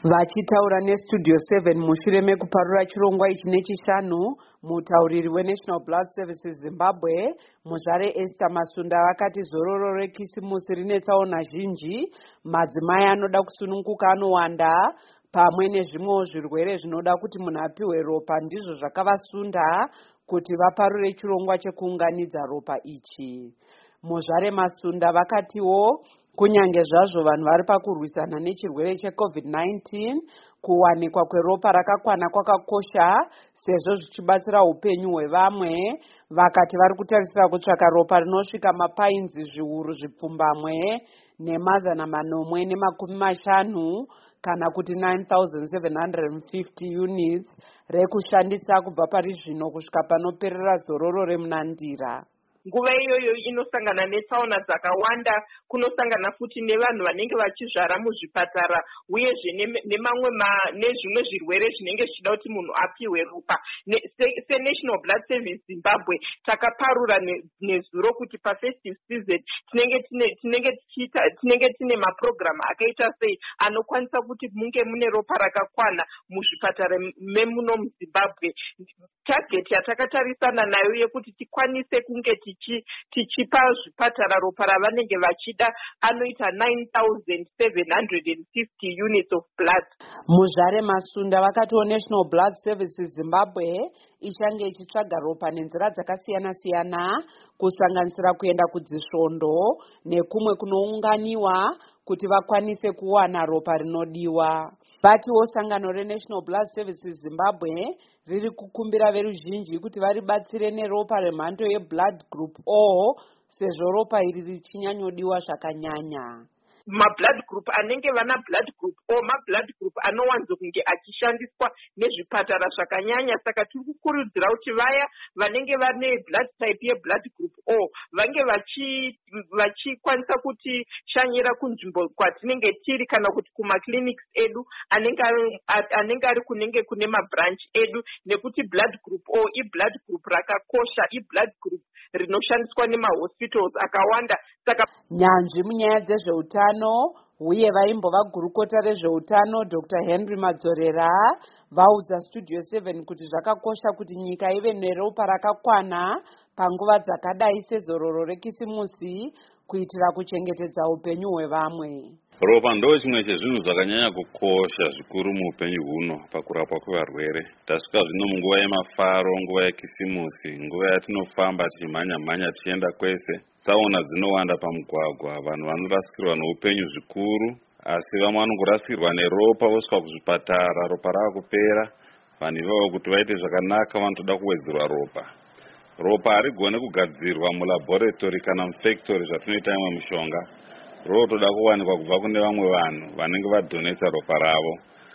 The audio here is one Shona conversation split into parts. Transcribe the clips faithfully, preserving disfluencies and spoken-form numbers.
Vachitaura nestudio seven mushure mekuparura chirongwa ichi nechishanu, mutauriri weNational Blood Services Zimbabwe Muzvare Esther Masunda vakati zororo rekisimusi rine tsaona zhinji, madzimai anoda kusununguka anowanda, pamwe nezvimwewo zvirwere zvinoda kuti munhu apiwe ropa ndizvo zvakavasunda kuti vaparure chirongwa chekuunganidza ropa ichi. Muzvare Masunda vakatiwo kunyange zvazvo vanhu vari pakurwisana nechirwere checovid nineteen, kuwanikwa kweropa rakakwana kwakakosha sezvo zvichibatsira upenyu hwevamwe. Vakati vari kutarisira kutsvaka ropa rinosvika mapainzi zviuru zvipfumbamwe nemazana manomwe nemakumi mashanu kana kuti nine thousand seven hundred fifty units rekushandisa kubva pari zvino kusvika panoperera zororo remunandira. Nguva iyoyo inosangana netsaona dzakawanda, kunosangana futi nevanhu vanenge vachizvara muzvipatara uyezve nemamwe nezvimwe zvirwere zvinenge zvichida kuti munhu apiwe ropa. SeNational Blood Service Zimbabwe takaparura nezuro kuti pafestive season tinenge tine tinenge tichita tinenge tine maprogram akaita sei anokwanisa kuti munge mune ropa rakakwana muzvipatara memuno muZimbabwe. Target yatakatarisana nayo yekuti tikwanise kunge tichipa zvipatara ropa ravanenge vachida anoita nine thousand seven hundred fifty units of blood. Muzvare Masunda vakatiwo National Blood Services Zimbabwe ichange ichitsvaga ropa nenzira dzakasiyana siyana kusanganisira kuenda kudzisvondo nekumwe kunounganiwa kuti vakwanise kuwana ropa rinodiwa. Batiwo sangano reNational Blood Services Zimbabwe riri kukumbira veruzhinji kuti varibatsire neropa remhando yeBlood Group O sezvo ropa iri richinyanyodiwa zvakanyanya. MaBlood Group anenge vana Blood Group O maBlood Group anowanzo kunge achishandiswa nezvipatara zvakanyanya, saka tiri kukurudzira kuti vaya vanenge vane blood type yeBlood Group O vange vachi vachikwanisa kuti shanyira kunzvimbo kwatinenge tiri kana kuti kumakliniki edu anenge anenge ari kunenge kune mabranch edu, nekuti Blood Group O iBlood Group rakakosha, iBlood Group rinoshandiswa nemahospitals akawanda. Saka nyanzvi munyaya dzezveutano uye vaimbova gurukota rezveutano Doctor Henry Madzorera vaudza Studio seven kuti zvakakosha kuti nyika ive neropa rakakwana panguva dzakadai sezororo rekisimusi kuitira kuchengetedza upenyu hwevamwe. Ropa ndo chimwe chezvinhu zvakanyanya kukosha zvikuru muupenyu huno pakurapwa kwevarwere. Tasvika zvino munguva yemafaro, nguva yekisimusi, nguva yatinofamba tichimhanya mhanya tichienda kwese, tsaona dzinowanda pamugwagwa, vanhu vanorasikirwa neupenyu zvikuru, asi vamwe vanongorasikirwa neropa vosvika kuzvipatara ropa rava kupera. Vanhu ivavo kuti vaite zvakanaka vanotoda kuwedzerwa ropa. Ropa harigone kugadzirwa mulaboratory kana mufactory zvatinoita imwe mishonga. Rotoda kuwanikwa kubva kune vamwe vanhu vanenge vadoneta ropa ravo.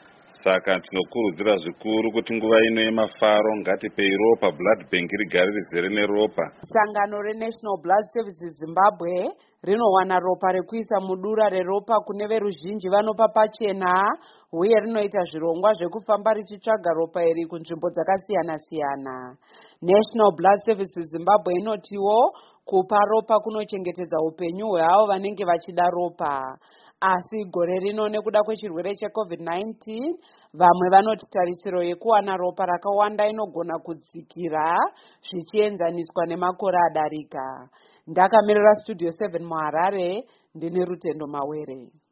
Saka tinokurudzira zvikuru kuti nguva ino yemafaro ngatipei ropa, blood bank rigare rizere neropa. Sangano reNational Blood Services Zimbabwe rinowana ropa rekuisa mudura reropa kune veruzhinji vanopa pachena uye rinoita zvirongwa zvekufamba richitsvaga ropa iri kunzvimbo dzakasiyana siyana. National Blood Services Zimbabwe inotiwo kupa ropa kunochengetedza upenyu hweavo vanenge vachida ropa. Asi gore rino nekuda kwechirwere checovid nineteen, vamwe vanoti tarisiro yekuwana ropa rakawanda inogona kudzikira zvichienzaniswa nemakore adarika. Ndakamirira Studio seven muHarare, ndine Rutendo Mawere.